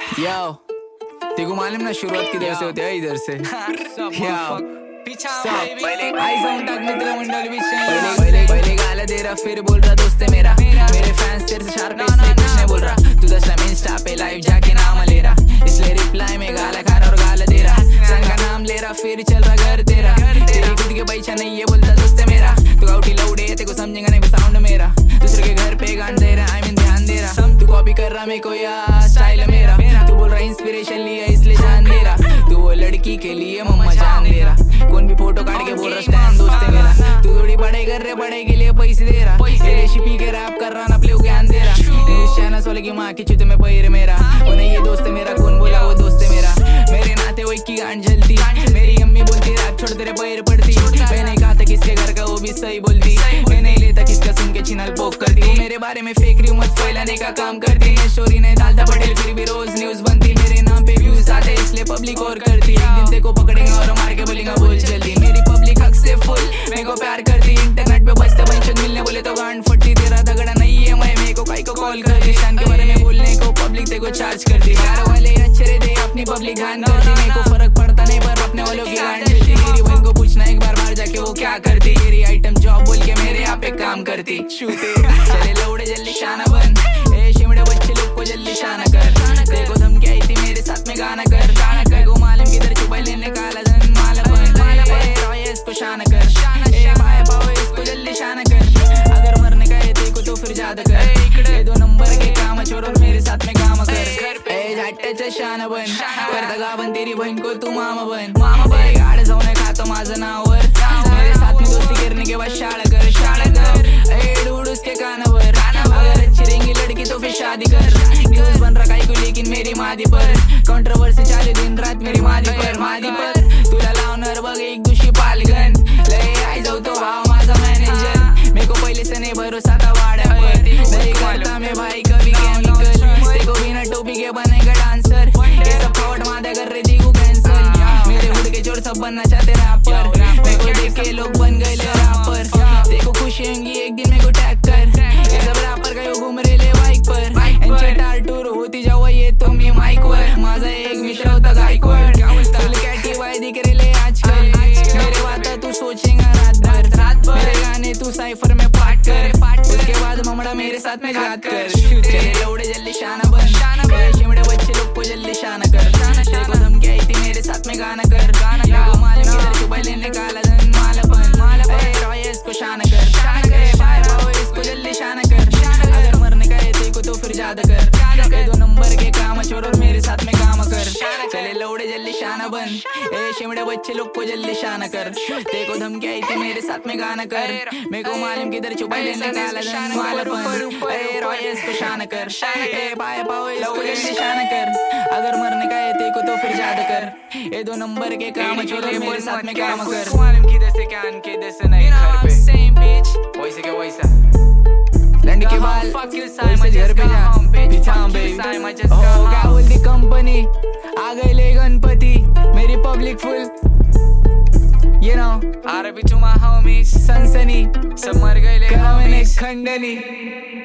याओ तेको मालूम ना शुरुआत किधर से होती है? इधर से। पहले गाला दे रहा फिर बोल रहा दोस्त है मेरा, मेरे फैंस तेरे से शार्प इसलिए कुछ नहीं बोल रहा। तू 10 लाख इंस्टा पे लाइव जाके नाम ले रहा, इसलिए रिप्लाई में गाला खा रहा और गाला दे रहा। सन का नाम ले रहा फिर चल रहा घर तेरा, तेरी खुद के पैसा नहीं ये बोलता दोस्त है मेरा। तू गाउटी लौड़े तेको समझेगा नहीं साउंड मेरा, दूसरे के घर पे गान दे रहा, आई मीन ध्यान दे रहा। तू कॉपी कर रहा मेरे को यार स्टाइल मेरा, तू बोल रहा इंस्पिरेशन लिया इसलिए जान दे रहा। तू वो लड़की के लिए मम्मा जान दे रहा, कौन भी फोटो काट के बोल रहा स्टैंड दोस्त है मेरा। तू थोड़ी पढ़ाई कर रहे, पढ़ाई के लिए पैसे दे रहा, रेसिपी के रैप कर रहा ना प्ले ज्ञान दे रहा। न्यूज़ चैनल वाले की माँ की चुत में पैर मेरा, वो नहीं ये दोस्त है मेरा, कौन बोला वो दोस्त है मेरा। मेरे नाते वो की गांड जलती, मेरी अम्मी बोलती रैप छोड़ तेरे पैर पड़ती। मैंने कहा था किसके घर का वो भी सही बोलती, मैं नहीं लेता किसका सुन के चिनल पोक करती। वो मेरे बारे में फेक र्यूमर्स फैलाने का काम करती, मैं स्टोरी नहीं डालता पटेल फिर भी रोज न्यूज़ बनती। मेरे नाम पे व्यूज आते इसलिए पब्लिक और करती, एक दिन तेको पकड़ेंगे और मार के बोलेंगे बोल जल्दी। मेरी पब्लिक हक से फुल मेरे को प्यार करती, इंटरनेट पे बचते बंशत मिलने बोले तो गांड फटती। तेरा दगड़ा नहीं है मैं मेरे को काई को कॉल करती, शान के बारे में बोलने को पब्लिक तेको चार्ज करती। प्यार वाले अच्छे रहते अपनी पब्लिक गान करती, मेरे को फर्क पड़ता नहीं पर अपने वालों की गांड मिलती। मेरी बहन को पूछना एक बार बाहर जाके वो क्या करती, तेरी आइटम जॉब बोल के मेरे यहाँ पे काम करती। शूते चले लौड़े जल्दी शाना बन, ए शिमड़े बच्चे लोग को जल्दी शाना कर। देखो धमकी आई थी मेरे साथ में गाना कर, देखो मालूम किधर छुपाई लेने काला धन माला बन। रॉय इसको शाना कर, ए भाई पाओ इसको जल्दी शाना कर। अगर मरने का है तेको तो फिर ज्यादा कर, ये 2 नंबर के काम छोड़ और मेरे साथ में काम कर। ए झाट्याचा शाना बन, करता गाबन तेरी बहन को तू मामा बन। गाड जाऊन खातो माझं नावर, मेरे साथ में दोस्ती करने के बाद शाळा कर, शाळा कर। ए डूड उसके कानावर, अगर अच्छी रहेंगी लड़की तो फिर शादी कर। न्यूज़ बन रहा काई को लेकिन मेरी मादी पर, कंट्रोवर्सी चालू दिन रात मेरी मादी पर, मादी पर। तुला लावणार बघ एक दुशी पालगन, लय आई जाऊ तो भाव माझा मॅनेजर। मेरे को पहले से नहीं भरोसा था वाड्यावर, नहीं करता मैं भाई कभी केमिकल, तेको बिना टोपी के बनेगा डांसर। ये सब फ्रॉड मादा कर रही थी को कैंसर, मेरे हुड के जोड़ सब बनना चाहते रैपर, मेरे को देख के लोग बन गए रैपर। तेको खुशी होंगी एक दिन मेरे को टैग कर, ये सब रैपर का घूम रहे ले बाइक पर, यांची टार टूर होती जेव्हा येतो मी माइक वर। माझा एक मित्र होता गायकवाड, फुल कॅटी वाय दिख रहे आजकल, मेरे बात तू सोचेगा रात भर, मेरे गाने तू साइफर में पाठ कर, उसके बाद ममड़ा मेरे साथ में याद कर। तेरे लौड़े जल्दी शाना बन, शिमड़े बच्चे लोग को जल्दी शाना कर। तेको धमकी आई थी मेरे साथ में गाना कर, मेरे को मालूम किधर छुपाई लेने काला धन माला बन। रॉय इसको शाना कर, भाई पाओ इसको जल्दी शाना कर। अगर मरने का है तेको तो फिर ज्यादा कर, ये 2 नंबर के काम छोड़ और मेरे साथ में काम कर। चले लौड़े जल्दी शाना बन, ए शिमड़े बच्चे लोग को जल्दी शाना कर। तेको धमकी आई थी मेरे साथ में गाना कर, मेरे को मालूम किधर छुपाई लेने काला धन माला बन। रॉय इसको शाना कर, ए भाई पाओ इसको जल्दी शाना कर। अगर मरने का है तेको तो फिर ज्यादा कर, ये 2 नंबर के काम छोड़ और मेरे साथ में काम कर। मालूम किधर से क्या किधर से नहीं घर पे, वैसे क्या वैसा लंड के बाल वैसे घर पे जा पीछा बेबी। ओ क्या बोलती कंपनी आ गई ले गणपति, मेरी public full you know RIP to my homies, सनसनी सब मर गए ले खंडनी।